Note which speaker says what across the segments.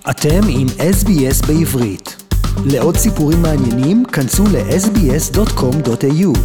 Speaker 1: אתם עם SBS בעברית. לעוד סיפורים מעניינים, כנסו ל-sbs.com.au.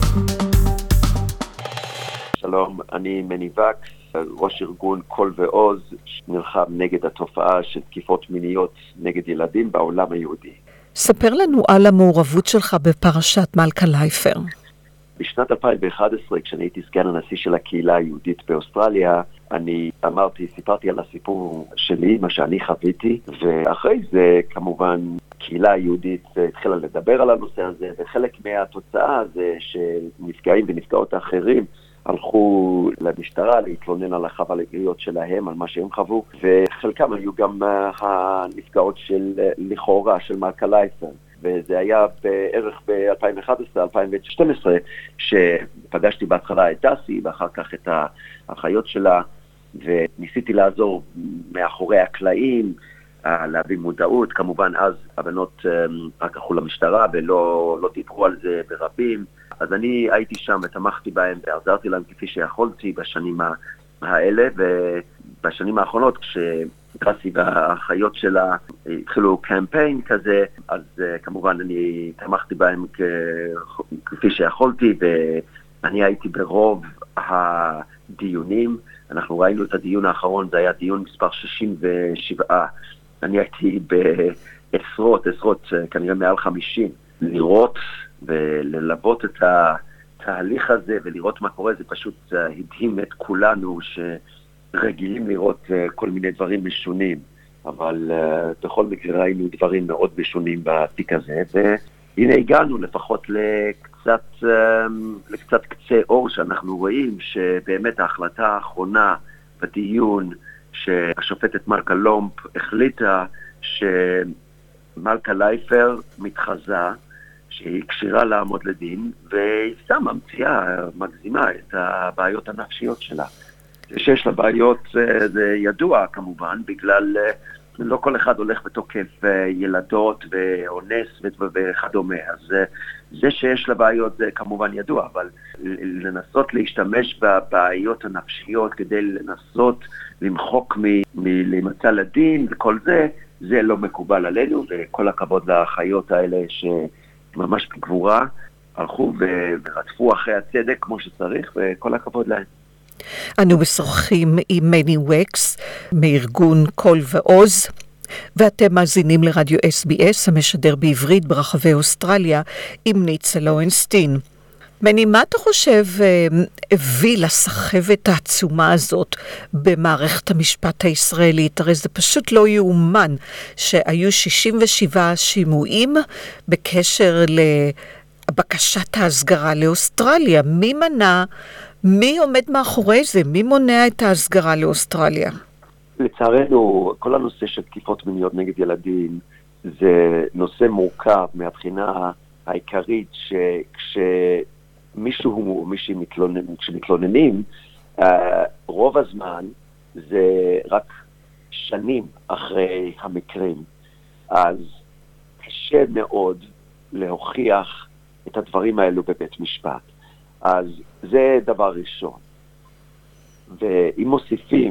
Speaker 2: שלום, אני מני וקס, ראש ארגון קול ועוז, שנלחם נגד התופעה של תקיפות מיניות נגד ילדים בעולם היהודי.
Speaker 3: ספר לנו על המעורבות שלך בפרשת מלכה לייפר.
Speaker 2: בשנת 2011, כשאני הייתי סגן הנשיא של הקהילה היהודית באוסטרליה, סיפרתי על הסיפור שלי, מה שאני חוויתי, ואחרי זה כמובן קהילה היהודית התחילה לדבר על הנושא הזה, וחלק מהתוצאה זה שנפגעים ונפגעות האחרים הלכו למשטרה להתלונן על החבליות שלהם, על מה שהם חוו, וחלקם היו גם הנפגעות של לכאורה של מלכה לייפר. וזה היה בערך ב-2011-2012 שפגשתי בהתחלה את דסי ואחר כך את האחיות שלה, וניסיתי לעזור מאחורי הקלעים, להביא מודעות. כמובן אז הבנות רק הלכו למשטרה ולא דיברו על זה ברבים, אז אני הייתי שם ותמכתי בהם ועזרתי להם כפי שיכולתי בשנים האלה. ובשנים האחרונות כשדסי והאחיות שלה התחילו קמפיין כזה, אז כמובן אני תמכתי בהם כפי שיכולתי, ואני הייתי ברוב הדיונים. אנחנו ראינו את הדיון האחרון, זה היה דיון מספר 67. אני הייתי בעשרות, כנראה מעל 50, לראות וללוות את התהליך הזה ולראות מה קורה. זה פשוט הדהים את כולנו שרגילים לראות כל מיני דברים משונים, אבל בכל מקרה ראינו דברים מאוד משונים בתיק הזה, והנה הגענו לפחות לקצת קצה אור שאנחנו רואים שבאמת ההחלטה האחרונה בדיון שהשופטת מלכה לומפ החליטה שמלכה לייפר מתחזה, שהיא קשירה לעמוד לדין, והיא סתם מגזימה את הבעיות הנפשיות שלה. שיש לה בעיות זה ידוע כמובן, בגלל לא כל אחד הולך ותוקף ילדות ואונס וכדומה, אז זה שיש לה בעיות זה כמובן ידוע, אבל לנסות להשתמש בבעיות הנפשיות כדי לנסות למחוק מלמצא לדין וכל זה לא מקובל עלינו, וכל הכבוד לאחיות האלה שממש בגבורה הלכו ורדפו אחרי הצדק כמו שצריך, וכל הכבוד להם.
Speaker 3: אנו משוחחים עם מני וקס מארגון קול ועוז, ואתם מאזינים לרדיו SBS המשדר בעברית ברחבי אוסטרליה עם ניצה לוינסטין. מני, מה אתה חושב הביא לסחבת העצומה הזאת במערכת המשפט הישראלית? הרי זה פשוט לא יאומן שהיו 67 שימועים בקשר לבקשת ההסגרה לאוסטרליה. מי עומד מאחורי זה? מי מונע את ההסגרה לאוסטרליה?
Speaker 2: לצערנו, כל הנושא של תקיפות מיניות נגד ילדים זה נושא מורכב מהבחינה העיקרית, שכשמישהו או מישהי מתלוננים, רוב הזמן זה רק שנים אחרי המקרים. אז קשה מאוד להוכיח את הדברים האלו בבית משפט. אז זה דבר ראשון. ואם מוסיפים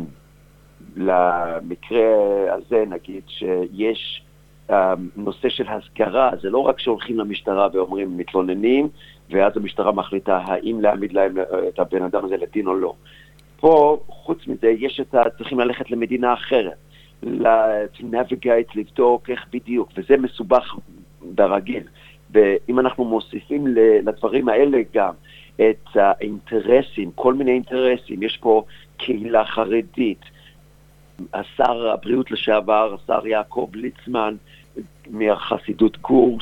Speaker 2: למקרה הזה, נגיד שיש נושא של הסגרה, זה לא רק שהולכים למשטרה ואומרים מתלוננים, ואז המשטרה מחליטה האם להעמיד להם את הבן אדם הזה לדין או לא. פה, חוץ מזה, צריכים ללכת למדינה אחרת, navigate, לבדוק איך בדיוק, וזה מסובך ברגיל. ואם אנחנו מוסיפים לדברים האלה גם את האינטרסים, כל מיני אינטרסים, יש פה קהילה חרדית, השר הבריאות לשעבר, השר יעקב ליצמן, מהחסידות גור,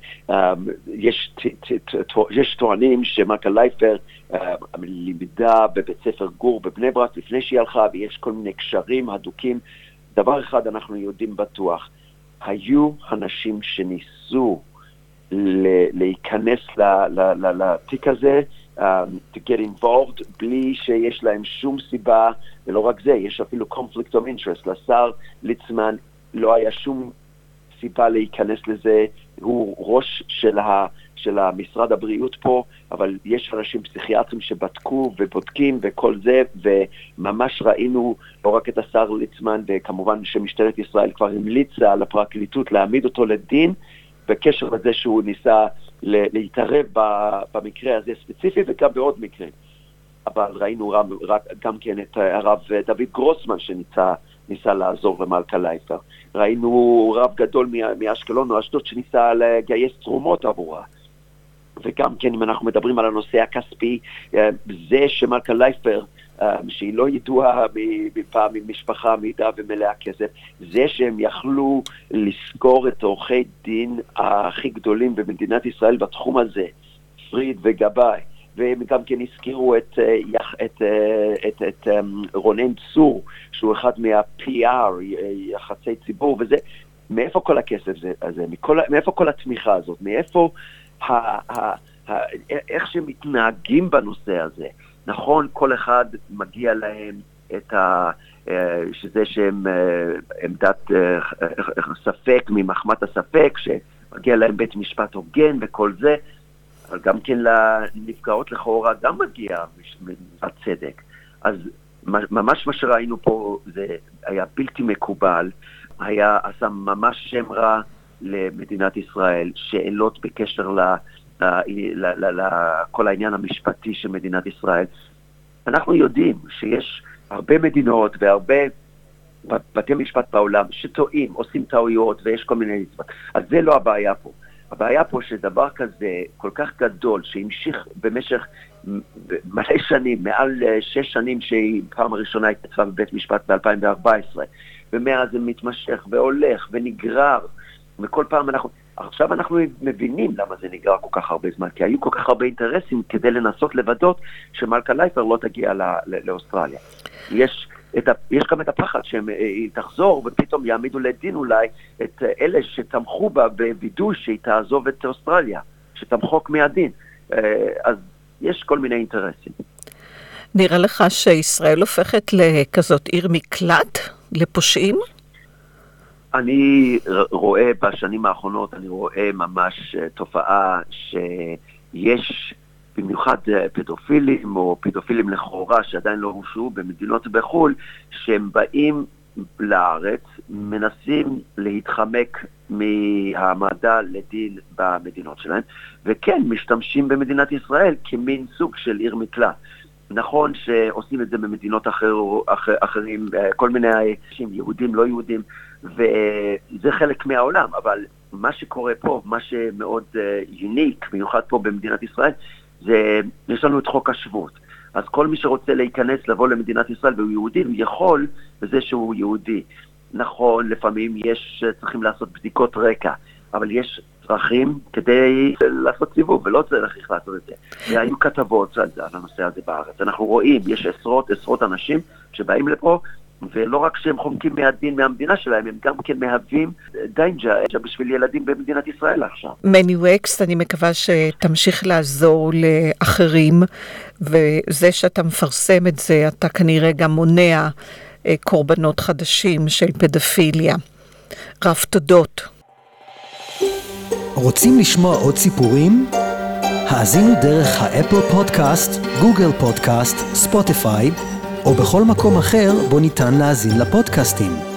Speaker 2: שיש טוענים שמלכה לייפר לימדה בבית ספר גור בבני ברק לפני שהיא הלכה, ויש כל מיני קשרים הדוקים. דבר אחד אנחנו יודעים בטוח, היו אנשים שניסו להיכנס לתיק הזה, to get involved, בלי שיש להם שום סיבה, ולא רק זה, יש אפילו conflict of interest. לשר ליצמן לא היה שום סיבה להיכנס לזה, הוא ראש של המשרד הבריאות פה, אבל יש אנשים פסיכיאטרים שבדקו ובודקים וכל זה, וממש ראינו לא רק את השר ליצמן, וכמובן שמשטרת ישראל כבר המליצה לפרקליטות להעמיד אותו לדין, בקשר לזה שהוא ניסה להתערב במקרה הזה ספציפי, וגם בעוד מקרים. אבל ראינו גם כן את הרב דוד גרוסמן שניסה לעזור למלכה לייפר. ראינו רב גדול מאשקלון או אשדוד שניסה לגייס תרומות עבורה. וגם כן, אם אנחנו מדברים על הנושא הכספי, זה שמלכה לייפר, שהיא לא ידועה מפעם ממשפחה מידה ומלאה כסף, זה שהם יכלו לסגור את עורכי דין הכי גדולים במדינת ישראל בתחום הזה, פריד וגבאי, והם גם כן הזכירו את רונן צור, שהוא אחד מה-PR, יחסי ציבור, וזה, מאיפה כל הכסף הזה, מאיפה כל התמיכה הזאת, מאיפה איך שמתנהגים בנושא הזה. נכון, כל אחד מגיע להם שזה שהם עמדת ספק ממחמת הספק, שמגיע להם בית משפט הוגן וכל זה, אבל גם כן לנפגעות לכאורה גם מגיע הצדק. אז ממש מה שראינו פה זה היה בלתי מקובל, עשה ממש שם רע למדינת ישראל, שאלות בקשר לכל העניין המשפטי של מדינת ישראל. אנחנו יודעים שיש הרבה מדינות והרבה בתי משפט בעולם שטועים, עושים טעויות ויש כל מיני נצפות. אז זה לא הבעיה פה. הבעיה פה שדבר כזה כל כך גדול שהמשיך במשך מלא שנים, מעל 6 שנים שהיא פעם הראשונה התייצבה בבית משפט ב-2014, ומאז זה מתמשך והולך ונגרר, וכל פעם עכשיו אנחנו מבינים למה זה נגרר כל כך הרבה זמן, כי היו כל כך הרבה אינטרסים כדי לנסות לוודאות שמלכה לייפר לא תגיע לאוסטרליה. יש גם את הפחד שהיא תחזור ופתאום יעמידו לדין אולי את אלה שתמכו בה בבידוי שהיא תעזוב את אוסטרליה, שתמחוק מהדין. אז יש כל מיני אינטרסים.
Speaker 3: נראה לך שישראל הופכת לכזאת עיר מקלט לפושעים?
Speaker 2: אני רואה בשנים האחרונות, אני רואה ממש תופעה שיש במיוחד פדופילים או פדופילים לכאורה שעדיין לא הורשעו במדינות בחו"ל, שהם באים לארץ, מנסים להתחמק מהעמדה לדין במדינות שלהם, וכן משתמשים במדינת ישראל כמין סוג של עיר מקלט. נכון שעושים את זה במדינות אחרים, כל מיני יהודים, לא יהודים, וזה חלק מהעולם, אבל מה שקורה פה, מה שמאוד יוניק, במיוחד פה במדינת ישראל, זה, יש לנו את חוק השבות. אז כל מי שרוצה להיכנס, לבוא למדינת ישראל והוא יהודי, הוא יכול בזה שהוא יהודי. נכון, לפעמים צריכים לעשות בדיקות רקע, אבל יש דרכים כדי לעשות סיבוב, ולא צריך לעשות את זה. והיו כתבות על הנושא הזה בארץ. אנחנו רואים, יש עשרות אנשים שבאים לפה, ולא רק שהם חומקים מהדין מהמדינה שלהם, הם גם כן מהווים דיינג'ר בשביל ילדים במדינת ישראל עכשיו.
Speaker 3: מני וקס, אני מקווה שתמשיך לעזור לאחרים, וזה שאתה מפרסם את זה, אתה כנראה גם מונע קורבנות חדשים של פדופיליה. רב תודות.
Speaker 1: רוצים לשמוע עוד סיפורים? האזינו דרך האפל פודקאסט, גוגל פודקאסט, ספוטיפיי, או בכל מקום אחר בו ניתן להאזין לפודקאסטים.